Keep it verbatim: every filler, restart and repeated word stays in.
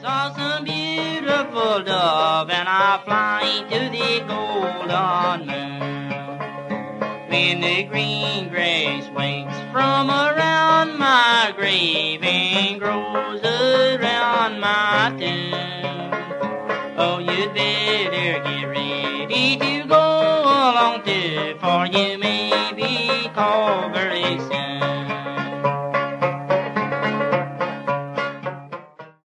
Saw some beautiful dove and I flying to the golden moon. When the green grass wakes from around my grave and grows around my tomb, oh, you'd better get ready to go along too, for you may